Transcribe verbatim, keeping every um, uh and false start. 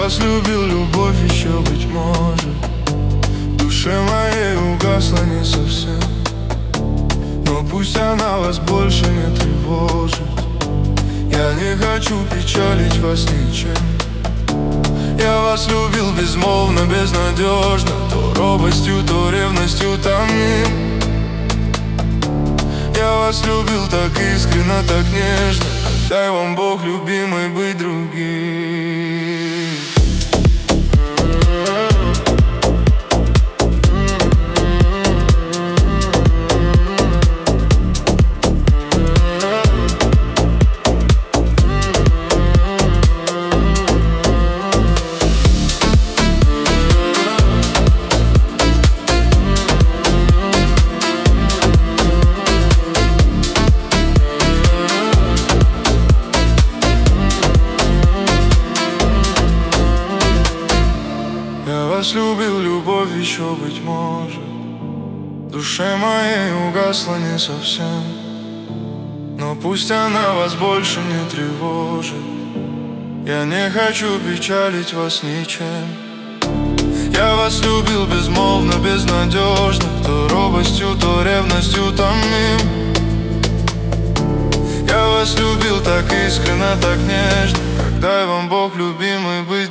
вас любил, любовь еще, быть может, в душе моей угасла не совсем. Но пусть она вас больше не тревожит. Я не хочу печалить вас ничем. Я вас любил безмолвно, безнадежно, то робостью, то ревностью томим. Я вас любил так искренно, так нежно. Дай вам Бог, любимый, быть другим. Я вас любил, любовь еще, быть может, в душе моей угасла не совсем. Но пусть она вас больше не тревожит. Я не хочу печалить вас ничем. Я вас любил безмолвно, безнадежно, то робостью, то ревностью томим. Я вас любил так искренно, так нежно. Дай вам Бог, любимый, быть